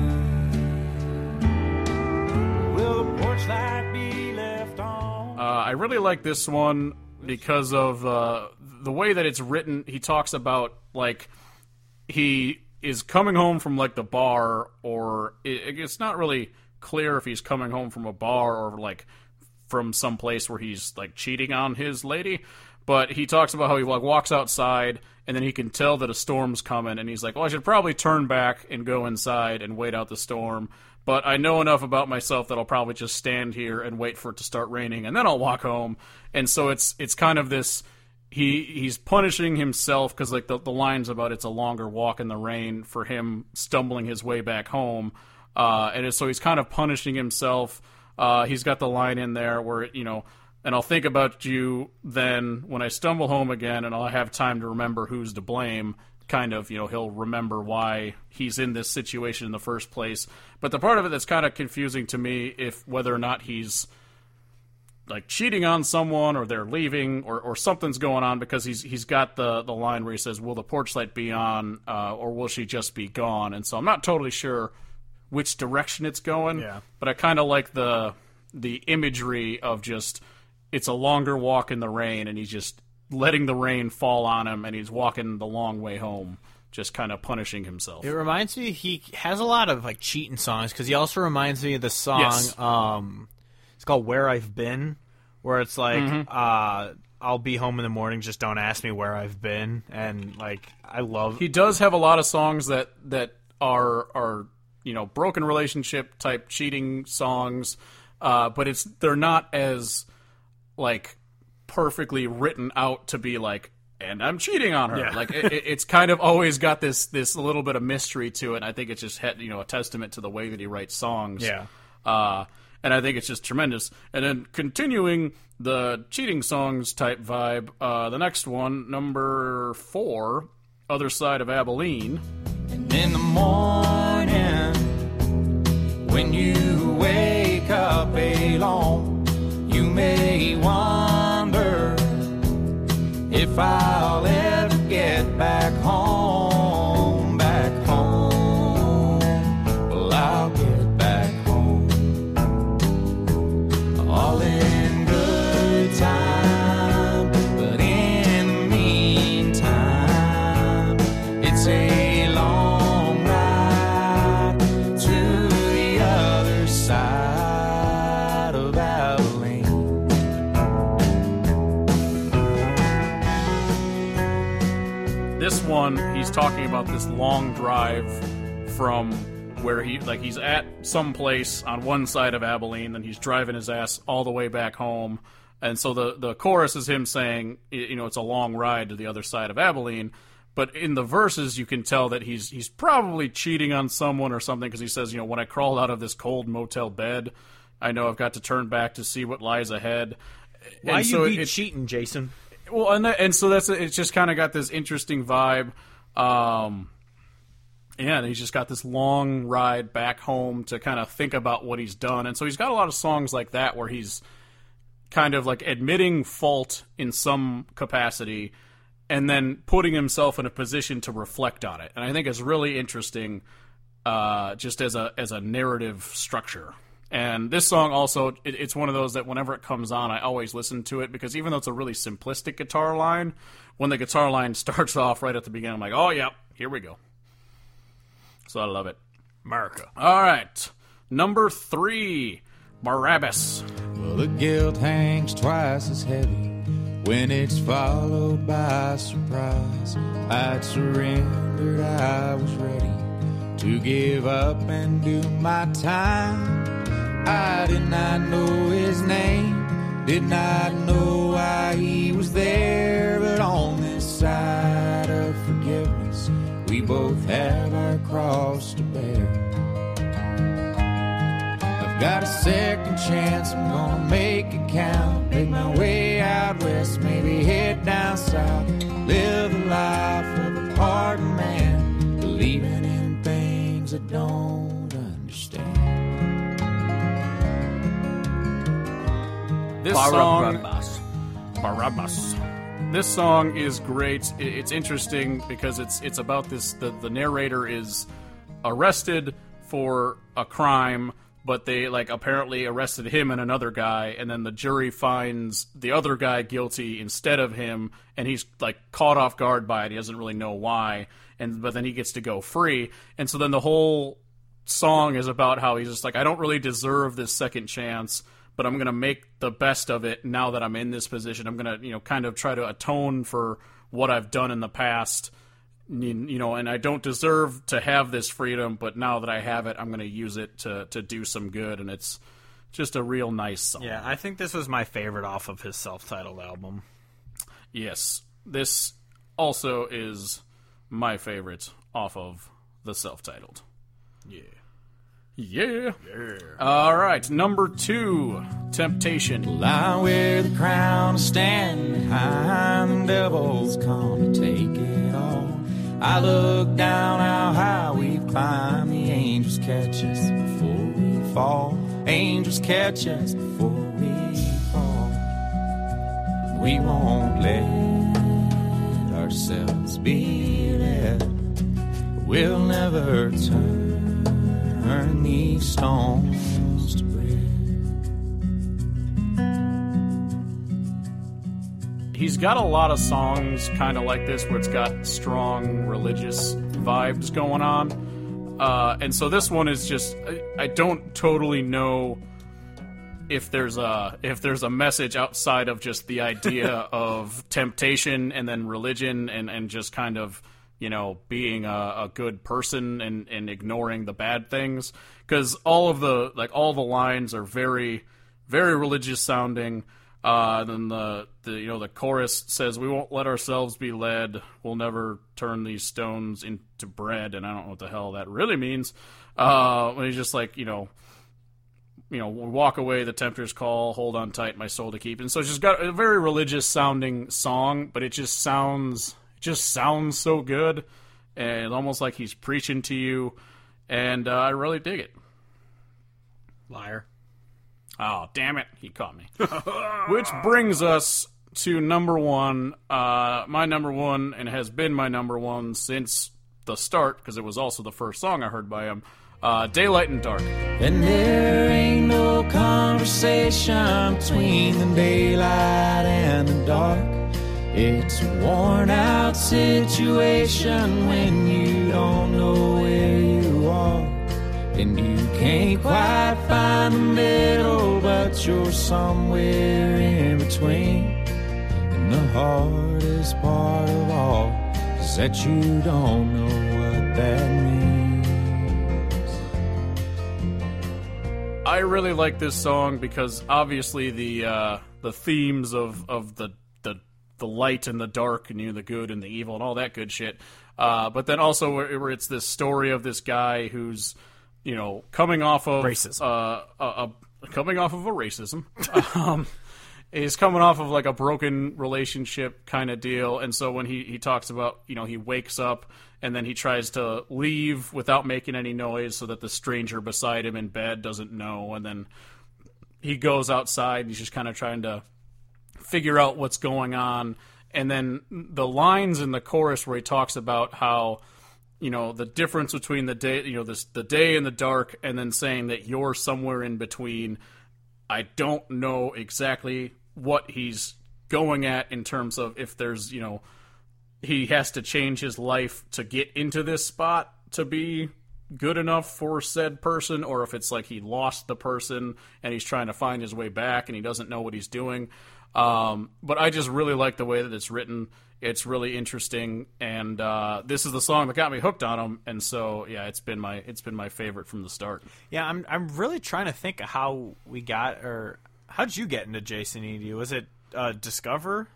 rain. Will the porch light be left on? Uh, I really like this one because of uh, the way that it's written. He talks about, like, he is coming home from, like, the bar, or it, it's not really clear if he's coming home from a bar or, like, from some place where he's, like, cheating on his lady. But he talks about how he, like, walks outside, and then he can tell that a storm's coming, and he's like, well, I should probably turn back and go inside and wait out the storm, but I know enough about myself that I'll probably just stand here and wait for it to start raining, and then I'll walk home. And so it's it's kind of this, he he's punishing himself, because, like, the, the line's about it's a longer walk in the rain for him stumbling his way back home, uh, and so he's kind of punishing himself. Uh, he's got the line in there where, you know, and I'll think about you then when I stumble home again, and I'll have time to remember who's to blame. Kind of, you know, he'll remember why he's in this situation in the first place. But the part of it that's kind of confusing to me, if whether or not he's, like, cheating on someone, or they're leaving, or, or something's going on, because he's he's got the, the line where he says, will the porch light be on, uh, or will she just be gone? And so I'm not totally sure which direction it's going, Yeah. but I kind of like the the imagery of just, it's a longer walk in the rain, and he's just letting the rain fall on him, and he's walking the long way home, just kind of punishing himself. It reminds me, he has a lot of, like, cheating songs, because he also reminds me of the song, Yes. um, it's called Where I've Been, where it's like, Mm-hmm. uh, I'll be home in the morning, just don't ask me where I've been, and, like, I love... He does have a lot of songs that that are are you know, broken relationship type cheating songs, uh, but it's they're not as like perfectly written out to be like, and I'm cheating on her. Yeah. Like it, it's kind of always got this this little bit of mystery to it. And I think it's just you know a testament to the way that he writes songs. Yeah. Uh, and I think it's just tremendous. And then continuing the cheating songs type vibe, uh, the next one, number four, Other Side of Abilene. And in the morning, when you wake up alone, you may wonder if I'll ever get back home, back home. Well, I'll get back home. All in good time, but in the meantime, it's a long ride to the other side of Abilene. This one, he's talking about this long drive from where he, like, he's at some place on one side of Abilene, and he's driving his ass all the way back home. And so the, the chorus is him saying, you know, it's a long ride to the other side of Abilene. But in the verses, you can tell that he's he's probably cheating on someone or something, because he says, you know, when I crawled out of this cold motel bed, I know I've got to turn back to see what lies ahead. Why And you so be it- cheating, Jason? Well, and that, and so that's it's just kind of got this interesting vibe. Um, yeah, and he's just got this long ride back home to kind of think about what he's done, and so he's got a lot of songs like that where he's kind of like admitting fault in some capacity, and then putting himself in a position to reflect on it. And I think it's really interesting, uh, just as a as a narrative structure. And this song also, it, it's one of those that whenever it comes on, I always listen to it, because even though it's a really simplistic guitar line, when the guitar line starts off right at the beginning, I'm like, oh, yeah, here we go. So I love it. America. All right. Number three, Barabbas. Well, the guilt hangs twice as heavy when it's followed by surprise. I'd surrendered, I was ready to give up and do my time. I did not know his name, did not know why he was there, but on this side of forgiveness, we both have our cross to bear. I've got a second chance, I'm gonna make it count, make my way out west, maybe head down south, live the life of a pardoned man, believing in things I don't understand. This song, Barabbas. Barabbas. This song is great. I- It's interesting because it's it's about this. The, the narrator is arrested for a crime, but they like apparently arrested him and another guy, and then the jury finds the other guy guilty instead of him, and he's like caught off guard by it. He doesn't really know why, and but then he gets to go free, and so then the whole song is about how he's just like, I don't really deserve this second chance, but I'm going to make the best of it now that I'm in this position. I'm going to, you know, kind of try to atone for what I've done in the past, you know, and I don't deserve to have this freedom, but now that I have it, I'm going to use it to, to do some good, and it's just a real nice song. Yeah, I think this was my favorite off of his self-titled album. Yes, this also is my favorite off of the self-titled. Yeah. Yeah. Yeah. All right, number two, Temptation. Lie where the crown is standing behind the devil's come to take it all. I look down how high we've climbed. The angels catch us before we fall. Angels catch us before we fall. We won't let ourselves be led. We'll never turn these stones to bread. He's got a lot of songs kind of like this where it's got strong religious vibes going on. Uh, and so this one is just, I, I don't totally know if there's a if there's a message outside of just the idea of temptation and then religion and, and just kind of you know, being a, a good person and, and ignoring the bad things. Because all of the, like, all the lines are very, very religious sounding. Uh, then the, the, you know, the chorus says, "We won't let ourselves be led. We'll never turn these stones into bread." And I don't know what the hell that really means. Uh, when he's just like, you know, you know, walk away, the tempter's call, hold on tight, my soul to keep. And so it's just got a very religious sounding song, but it just sounds, it just sounds so good. And almost like he's preaching to you. And uh, I really dig it. Liar. Oh, damn it. He caught me. Which brings us to number one. Uh, my number one, and has been my number one since the start, because it was also the first song I heard by him. Uh, Daylight and Dark. And there ain't no conversation between the daylight and the dark. It's a worn out situation when you don't know where you are. And you can't quite find the middle, but you're somewhere in between. And the hardest part of all is that you don't know what that means. I really like this song because obviously the uh, the themes of, of the, the the light and the dark and, you know, the good and the evil and all that good shit. Uh, but then also where, where it's this story of this guy who's, you know, coming off of Racism. Uh, a, a, coming off of a racism. um, is coming off of like a broken relationship kind of deal, and so when he, he talks about, you know, he wakes up and then he tries to leave without making any noise so that the stranger beside him in bed doesn't know, and then he goes outside and he's just kind of trying to figure out what's going on, and then the lines in the chorus where he talks about how, you know, the difference between the day, you know, this the day and the dark, and then saying that you're somewhere in between. I don't know exactly what he's going at in terms of if there's, you know, he has to change his life to get into this spot to be good enough for said person, or if it's like he lost the person and he's trying to find his way back and he doesn't know what he's doing. Um, but I just really like the way that it's written. It's really interesting, and uh, this is the song that got me hooked on him. And so, yeah, it's been my it's been my favorite from the start. Yeah, I'm I'm really trying to think of how we got, or how'd you get into Jason Eady? Was it uh, Discover?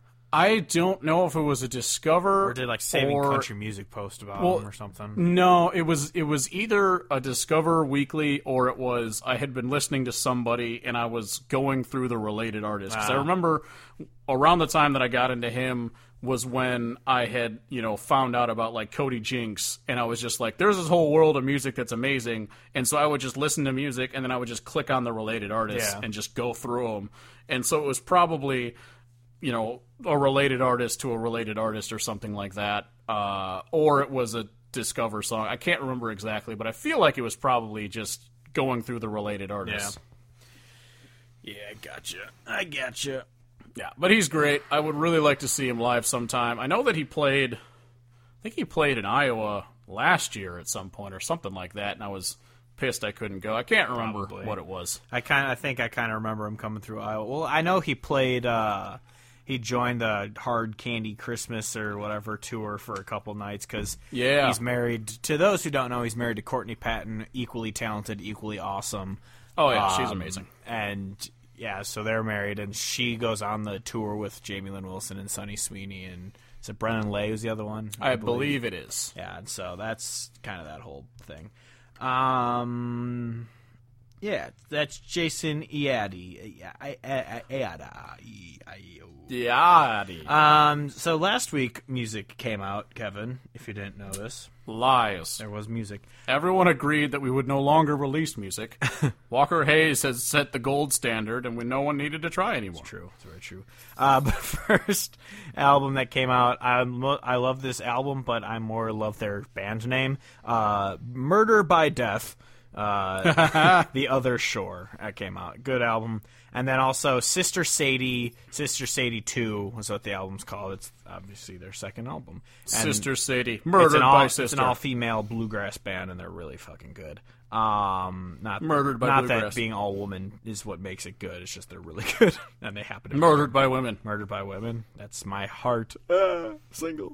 I don't know if it was a Discover Or did like Saving or, Country Music post about well, him or something? No, it was it was either a Discover Weekly or it was I had been listening to somebody and I was going through the related artists. Because Ah. I remember around the time that I got into him was when I had, you know, found out about like Cody Jinks, and I was just like, there's this whole world of music that's amazing. And so I would just listen to music and then I would just click on the related artists Yeah. and just go through them. And so it was probably, you know, a related artist to a related artist or something like that. Uh, or it was a Discover song. I can't remember exactly, but I feel like it was probably just going through the related artists. Yeah, I gotcha. I gotcha. Yeah, but he's great. I would really like to see him live sometime. I know that he played, I think he played in Iowa last year at some point or something like that, and I was pissed I couldn't go. I can't remember Probably. what it was. I kind of, I think I kind of remember him coming through Iowa. Well, I know he played. Uh, he joined the Hard Candy Christmas or whatever tour for a couple nights because Yeah. he's married. To those who don't know, he's married to Courtney Patton, equally talented, equally awesome. Oh, yeah, she's Um, amazing. And yeah, so they're married, and she goes on the tour with Jamie Lynn Wilson and Sonny Sweeney, and is it Brennan Lay who's the other one? I believe it is. Yeah, and so that's kind of that whole thing. Um, yeah, that's Jason Eady. Yeah. Um, so last week music came out, Kevin, if you didn't know this. Lies. There was music. Everyone agreed that we would no longer release music. Walker Hayes has set the gold standard, and we, no one needed to try anymore. True, it's very true. Uh, but first album that came out, I lo- I love this album, but I more love their band name, uh, Murder by Death. Uh, The Other Shore that came out. Good album. And then also Sister Sadie, Sister Sadie two was what the album's called. It's obviously their second album. And Sister Sadie. it's Murdered an all, by It's Sister. an all-female bluegrass band, and they're really fucking good. Um, not Murdered by not Bluegrass. that being all woman is what makes it good. It's just they're really good, and they happen to be Murdered by women. Murdered by Women. That's my heart. Uh, single.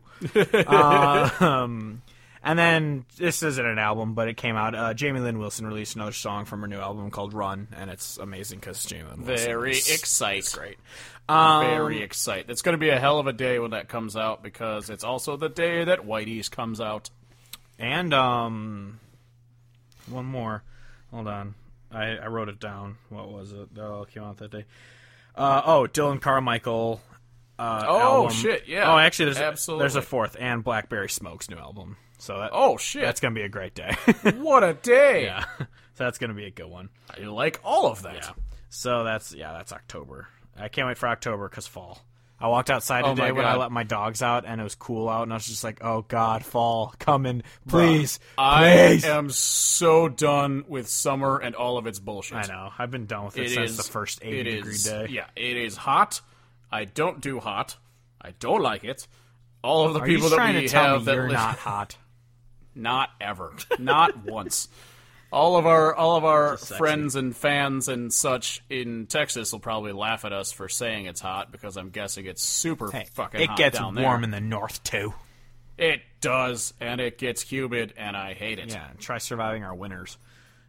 uh, um, and then this isn't an album, but it came out. Uh, Jamie Lynn Wilson released another song from her new album called Run, and it's amazing because Jamie Lynn Wilson Very is, excite. is great. Um, Very excite. It's going to be a hell of a day when that comes out because it's also the day that Whitey's comes out. And um, one more. Hold on. I, I wrote it down. What was it? Oh, it came out that day. Uh, oh, Dylan Carmichael. Uh, Oh, album. shit, yeah. Oh, actually, there's Absolutely. A, there's a fourth, and Blackberry Smoke's new album. So that, Oh, shit. that's gonna be a great day. What a day. yeah, so that's gonna be a good one. I like all of that. Yeah. So that's yeah, that's October. I can't wait for October because fall. I walked outside Oh, today my when I God. let my dogs out, and it was cool out, and I was just like, "Oh God, fall coming, please, I please." am so done with summer and all of its bullshit. I know. I've been done with it, It since is the first it eighty degree is- day. Yeah, it is hot. I don't do hot. I don't like it. All of the Are people you that trying we to tell have me that you're li- not hot? Not ever. Not once. All of our all of our sexy. friends and fans and such in Texas will probably laugh at us for saying it's hot because I'm guessing it's super Hey, fucking it hot gets down warm there. in the north too. It does, and it gets humid, and I hate it. Yeah, try surviving our winters.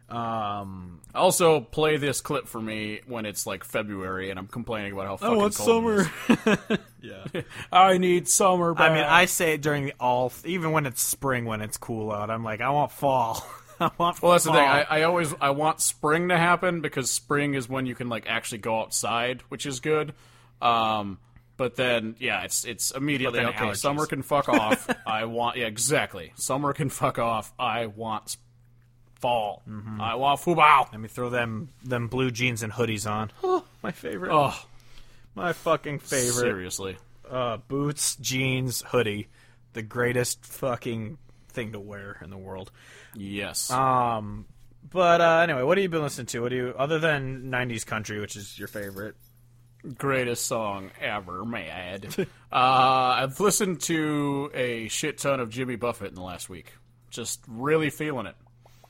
Um, Also, play this clip for me when it's like February and I'm complaining about how fucking oh, it's cold summer. it yeah. is. I need summer back. I mean, I say it during the all, even when it's spring, when it's cool out. I'm like, I want fall. I want. Well, that's the fall. thing. I, I always I want spring to happen because spring is when you can like actually go outside, which is good. Um, but then yeah, it's it's immediately then okay. allergies. Summer can fuck off. I want yeah exactly. Summer can fuck off. I want sp- fall. Mm-hmm. I want fubao. Let me throw them them blue jeans and hoodies on. Oh, my favorite. Oh, My fucking favorite. seriously. Uh, boots, jeans, hoodie. The greatest fucking thing to wear in the world. Yes. Um, but uh, anyway, what have you been listening to? What do you, other than nineties country, which is your favorite? Greatest song ever, mad. uh, I've listened to a shit ton of Jimmy Buffett in the last week. Just really feeling it.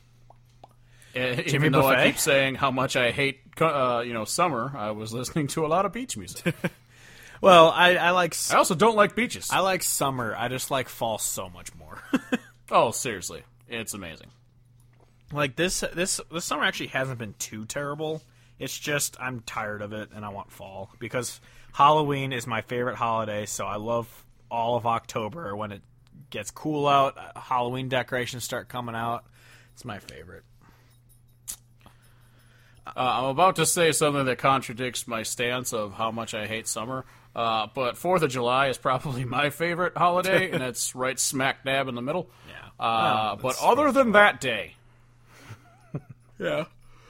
Uh, Jimmy Even though I Buffett? keep saying how much I hate, uh, you know, summer, I was listening to a lot of beach music. Well, I, I like I also don't like beaches. I like summer. I just like fall so much more. Oh, seriously, it's amazing. Like this this this summer actually hasn't been too terrible. It's just I'm tired of it and I want fall because Halloween is my favorite holiday, so I love all of October when it gets cool out, Halloween decorations start coming out. It's my favorite. Uh, I'm about to say something that contradicts my stance of how much I hate summer, uh, but Fourth of July is probably my favorite holiday, and it's right smack dab in the middle. Yeah. Uh, Oh, but that's other than that day, Yeah.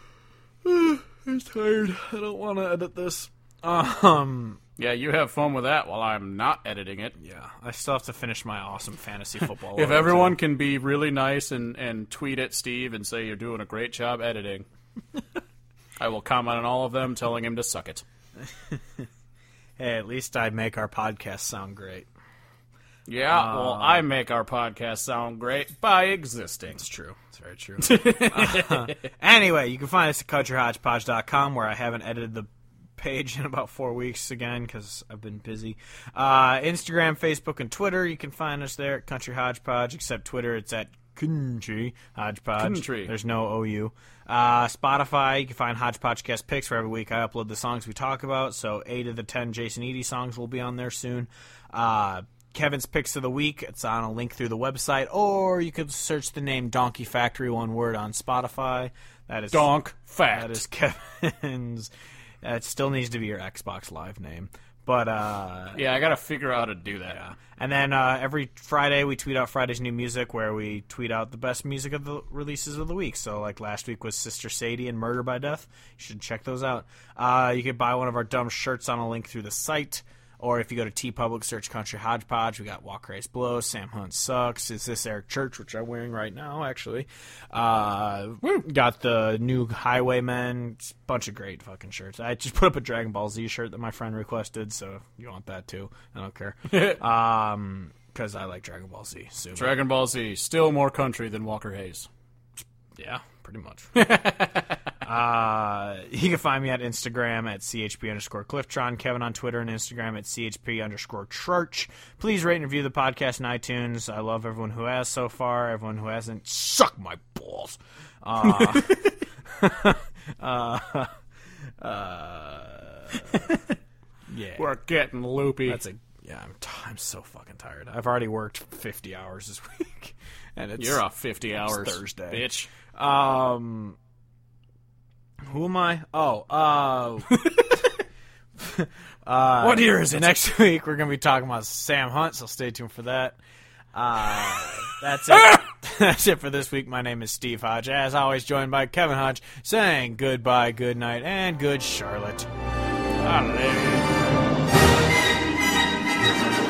I'm tired. I don't want to edit this. Um, yeah, you have fun with that while I'm not editing it. yeah, I still have to finish my awesome fantasy football. If logo, everyone can be really nice and, and tweet at Steve and say you're doing a great job editing, I will comment on all of them telling him to suck it. too. Hey, at least I make our podcast sound great. Yeah, well, I make our podcast sound great by existing. It's true. It's very true. Uh, anyway, you can find us at country hodgepodge dot com, where I haven't edited the page in about four weeks again because I've been busy. Uh, Instagram, Facebook, and Twitter, you can find us there at Country Hodgepodge, except Twitter, it's at Country Hodgepodge. Country. There's no O U. Uh, Spotify, you can find Hodgepodgecast picks, where every week I upload the songs we talk about, so eight of the ten Jason Eady songs will be on there soon. Uh, Kevin's Picks of the Week. It's on a link through the website, or you could search the name Donkey Factory, one word, on Spotify. That is Donk fact. That is Kevin's. Uh, it still needs to be your Xbox Live name, but uh, Yeah, I gotta figure out how to do that. yeah. And then uh, every Friday we tweet out Friday's new music, where we tweet out the best music of the releases of the week. So like last week was Sister Sadie and Murder by Death. You should check those out. Uh, you could buy one of our dumb shirts on a link through the site. Or if you go to TeePublic, search Country Hodgepodge. We got Walker Ace Blow, Sam Hunt Sucks, Is This Eric Church, which I'm wearing right now, actually. Uh, we got the new Highwaymen, it's a bunch of great fucking shirts. I just put up a Dragon Ball Z shirt that my friend requested, so if you want that too, I don't care. um, because I like Dragon Ball Z. So Dragon Ball Z, still more country than Walker Hayes. yeah, pretty much. uh, you can find me at Instagram at C H P underscore Clifftron, Kevin on Twitter and Instagram at C H P underscore Church. Please rate and review the podcast in iTunes. I love everyone who has so far. Everyone who hasn't, suck my balls. Uh, uh, uh, yeah. We're getting loopy. That's a yeah. I'm t- I'm so fucking tired. I've already worked fifty hours this week, and it's You're off fifty hours, Thursday, bitch. Um, who am I? Oh, uh, uh What year is it? Next week we're gonna be talking about Sam Hunt, so stay tuned for that. Uh, that's it. That's it for this week. My name is Steve Hodge, as always, joined by Kevin Hodge, saying goodbye, good night, and good Charlotte. Hallelujah.